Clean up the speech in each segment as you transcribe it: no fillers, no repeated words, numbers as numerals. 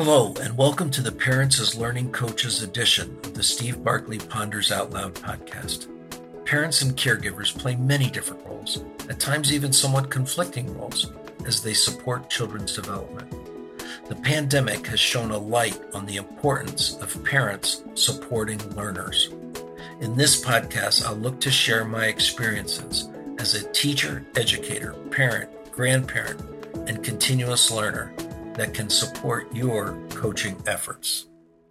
Hello, and welcome to the Parents as Learning Coaches edition of the Steve Barkley Ponders Out Loud podcast. Parents and caregivers play many different roles, at times even somewhat conflicting roles, as they support children's development. The pandemic has shone a light on the importance of parents supporting learners. In this podcast, I'll look to share my experiences as a teacher, educator, parent, grandparent, and continuous learner that can support your coaching efforts.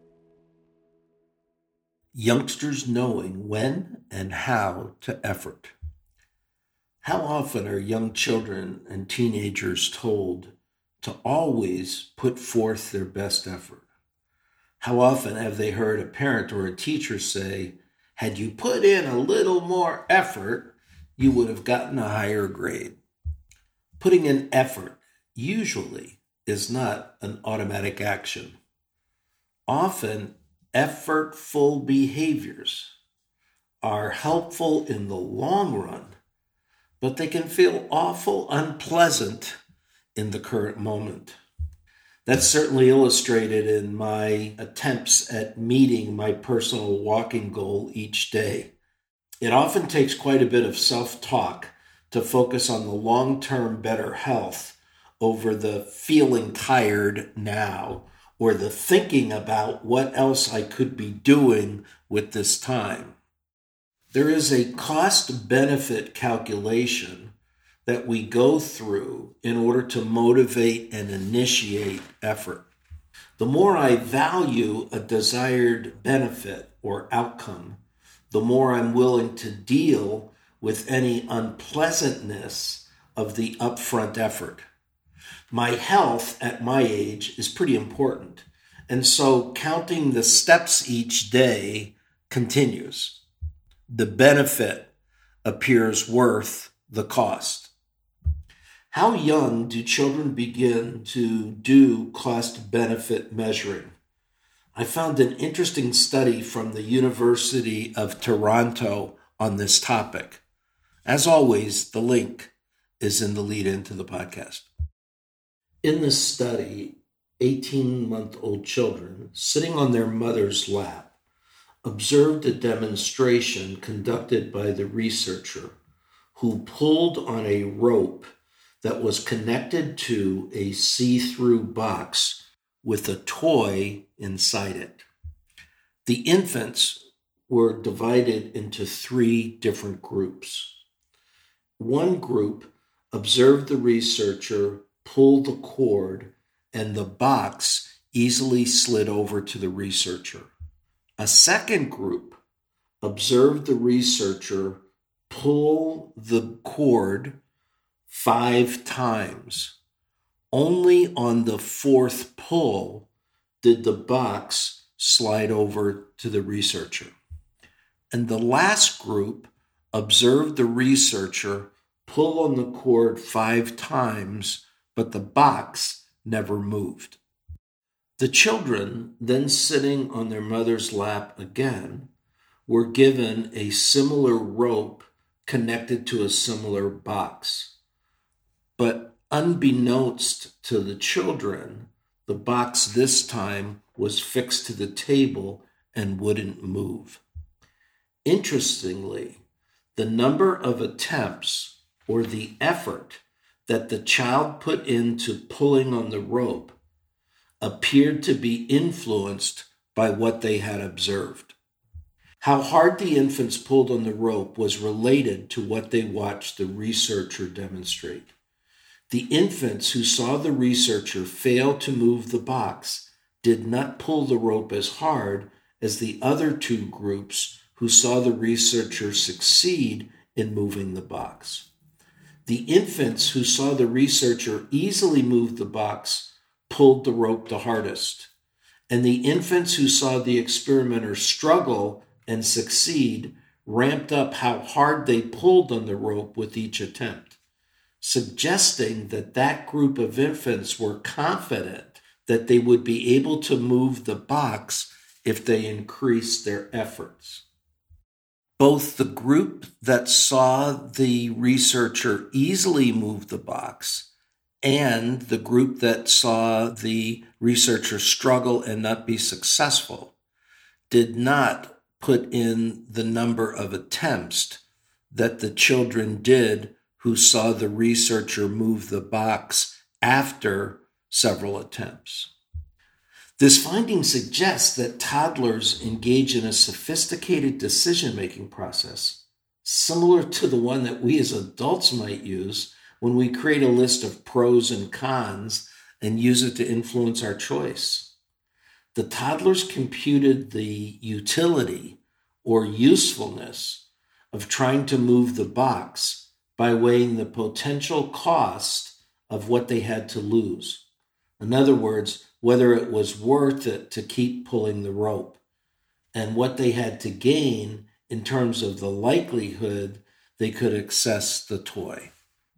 Youngsters knowing when and how to effort. How often are young children and teenagers told to always put forth their best effort? How often have they heard a parent or a teacher say, had you put in a little more effort, you would have gotten a higher grade? Putting in effort usually is not an automatic action. Often, effortful behaviors are helpful in the long run, but they can feel awful unpleasant in the current moment. That's certainly illustrated in my attempts at meeting my personal walking goal each day. It often takes quite a bit of self-talk to focus on the long-term better health over the feeling tired now or the thinking about what else I could be doing with this time. There is a cost-benefit calculation that we go through in order to motivate and initiate effort. The more I value a desired benefit or outcome, the more I'm willing to deal with any unpleasantness of the upfront effort. My health at my age is pretty important, and so counting the steps each day continues. The benefit appears worth the cost. How young do children begin to do cost-benefit measuring? I found an interesting study from the University of Toronto on this topic. As always, the link is in the lead-in to the podcast. In this study, 18-month-old children sitting on their mother's lap observed a demonstration conducted by the researcher who pulled on a rope that was connected to a see-through box with a toy inside it. The infants were divided into 3 different groups. One group observed the researcher pull the cord, and the box easily slid over to the researcher. A second group observed the researcher pull the cord 5 times. Only on the 4th pull did the box slide over to the researcher. And the last group observed the researcher pull on the cord 5 times, but the box never moved. The children, then sitting on their mother's lap again, were given a similar rope connected to a similar box. But unbeknownst to the children, the box this time was fixed to the table and wouldn't move. Interestingly, the number of attempts or the effort that the child put into pulling on the rope appeared to be influenced by what they had observed. How hard the infants pulled on the rope was related to what they watched the researcher demonstrate. The infants who saw the researcher fail to move the box did not pull the rope as hard as the other 2 groups who saw the researcher succeed in moving the box. The infants who saw the researcher easily move the box pulled the rope the hardest, and the infants who saw the experimenter struggle and succeed ramped up how hard they pulled on the rope with each attempt, suggesting that that group of infants were confident that they would be able to move the box if they increased their efforts. Both the group that saw the researcher easily move the box and the group that saw the researcher struggle and not be successful did not put in the number of attempts that the children did who saw the researcher move the box after several attempts. This finding suggests that toddlers engage in a sophisticated decision-making process, similar to the one that we as adults might use when we create a list of pros and cons and use it to influence our choice. The toddlers computed the utility or usefulness of trying to move the box by weighing the potential cost of what they had to lose. In other words, whether it was worth it to keep pulling the rope, and what they had to gain in terms of the likelihood they could access the toy.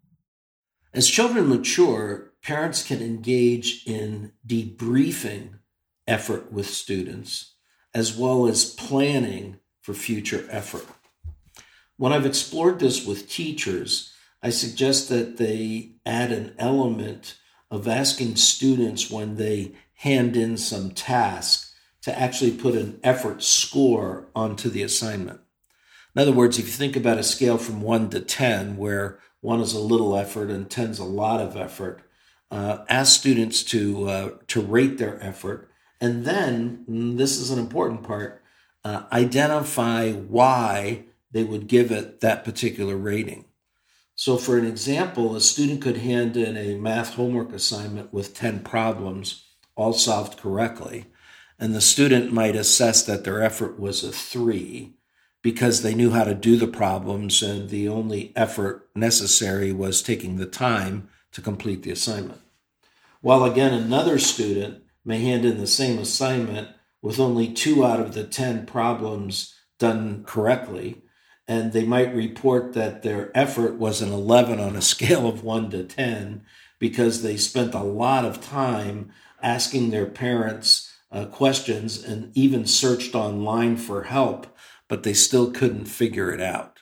As children mature, parents can engage in debriefing effort with students, as well as planning for future effort. When I've explored this with teachers, I suggest that they add an element of asking students when they hand in some task to actually put an effort score onto the assignment. In other words, if you think about a scale from 1 to 10, where 1 is a little effort and 10 is a lot of effort, ask students to rate their effort. And then, this is an important part, identify why they would give it that particular rating. So for an example, a student could hand in a math homework assignment with 10 problems, all solved correctly, and the student might assess that their effort was a 3 because they knew how to do the problems and the only effort necessary was taking the time to complete the assignment. While again, another student may hand in the same assignment with only 2 out of the 10 problems done correctly, and they might report that their effort was an 11 on a scale of 1 to 10 because they spent a lot of time asking their parents questions and even searched online for help, but they still couldn't figure it out.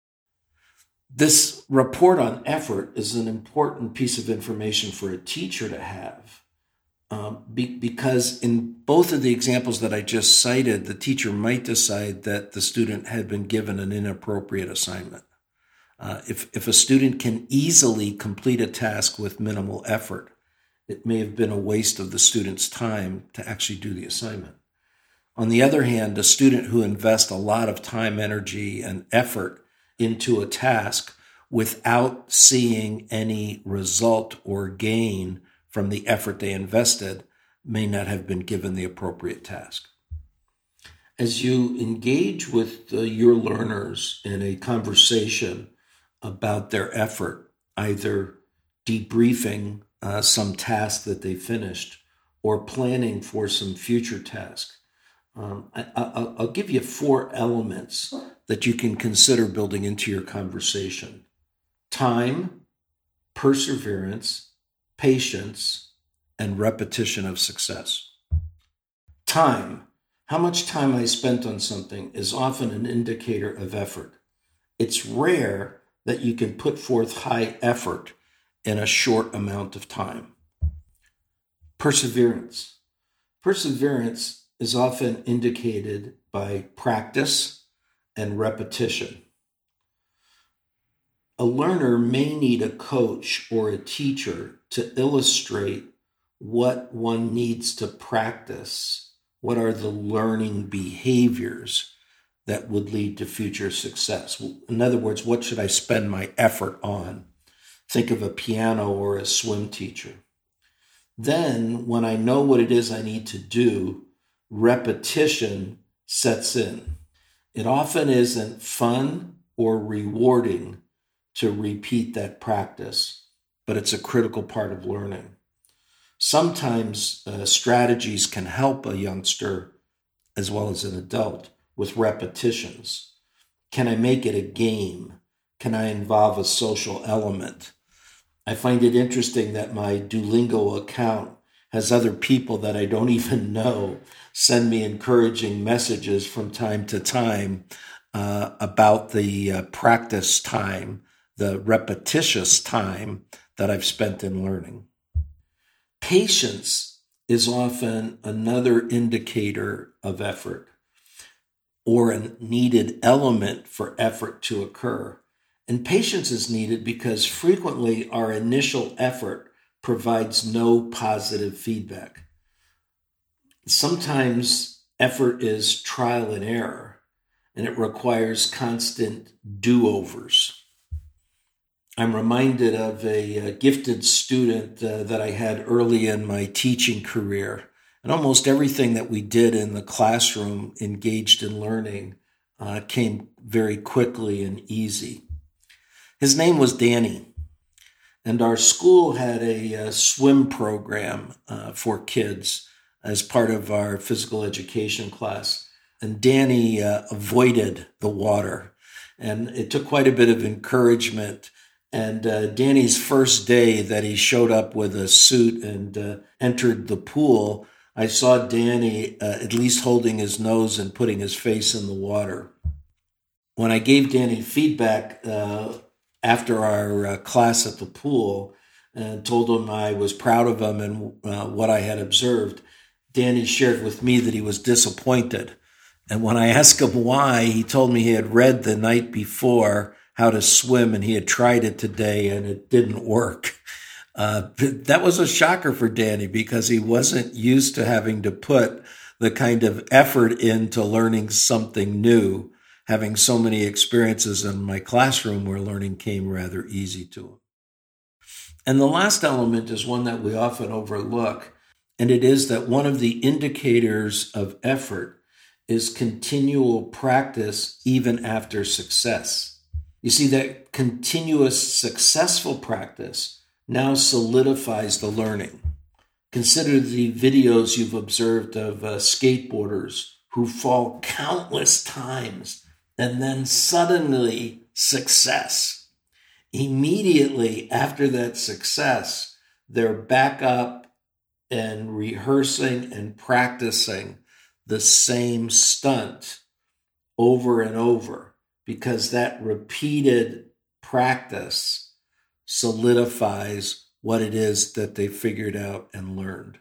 This report on effort is an important piece of information for a teacher to have. Because in both of the examples that I just cited, the teacher might decide that the student had been given an inappropriate assignment. If a student can easily complete a task with minimal effort, it may have been a waste of the student's time to actually do the assignment. On the other hand, a student who invests a lot of time, energy, and effort into a task without seeing any result or gain from the effort they invested may not have been given the appropriate task. As you engage with your learners in a conversation about their effort, either debriefing some task that they finished or planning for some future task, I'll give you 4 elements that you can consider building into your conversation: time, perseverance, patience, and repetition of success. Time. How much time I spent on something is often an indicator of effort. It's rare that you can put forth high effort in a short amount of time. Perseverance. Perseverance is often indicated by practice and repetition. A learner may need a coach or a teacher to illustrate what one needs to practice. What are the learning behaviors that would lead to future success? In other words, what should I spend my effort on? Think of a piano or a swim teacher. Then, when I know what it is I need to do, repetition sets in. It often isn't fun or rewarding to repeat that practice, but it's a critical part of learning. Sometimes strategies can help a youngster as well as an adult with repetitions. Can I make it a game? Can I involve a social element? I find it interesting that my Duolingo account has other people that I don't even know send me encouraging messages from time to time about the practice time, the repetitious time that I've spent in learning. Patience is often another indicator of effort, or a needed element for effort to occur. And patience is needed because frequently our initial effort provides no positive feedback. Sometimes effort is trial and error, and it requires constant do-overs. I'm reminded of a gifted student that I had early in my teaching career. And almost everything that we did in the classroom engaged in learning came very quickly and easy. His name was Danny, and our school had a swim program for kids as part of our physical education class. And Danny avoided the water, and it took quite a bit of encouragement. And Danny's first day that he showed up with a suit and entered the pool, I saw Danny at least holding his nose and putting his face in the water. When I gave Danny feedback after our class at the pool and told him I was proud of him and what I had observed, Danny shared with me that he was disappointed. And when I asked him why, he told me he had read the night before how to swim and he had tried it today and it didn't work. That was a shocker for Danny because he wasn't used to having to put the kind of effort into learning something new, having so many experiences in my classroom where learning came rather easy to him. And the last element is one that we often overlook, and it is that one of the indicators of effort is continual practice even after success. You see, that continuous successful practice now solidifies the learning. Consider the videos you've observed of skateboarders who fall countless times and then suddenly success. Immediately after that success, they're back up and rehearsing and practicing the same stunt over and over because that repeated practice solidifies what it is that they figured out and learned.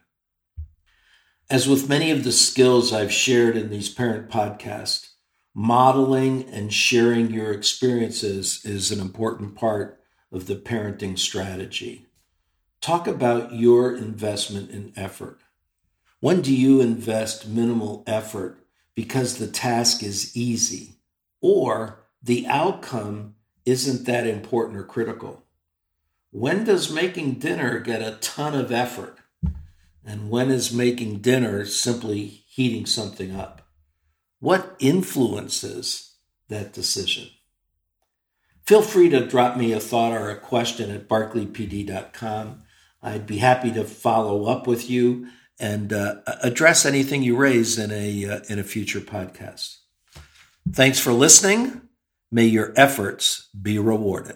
As with many of the skills I've shared in these parent podcasts, modeling and sharing your experiences is an important part of the parenting strategy. Talk about your investment in effort. When do you invest minimal effort because the task is easy or the outcome isn't that important or critical? When does making dinner get a ton of effort? And when is making dinner simply heating something up? What influences that decision? Feel free to drop me a thought or a question at barclaypd.com. I'd be happy to follow up with you and address anything you raise in a future podcast. Thanks for listening. May your efforts be rewarded.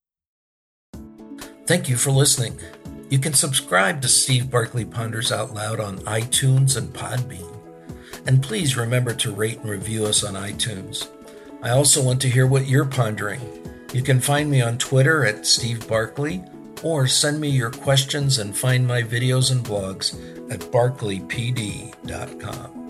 Thank you for listening. You can subscribe to Steve Barclay Ponders Out Loud on iTunes and Podbean. And please remember to rate and review us on iTunes. I also want to hear what you're pondering. You can find me on Twitter at Steve Barclay, or send me your questions and find my videos and blogs at barclaypd.com.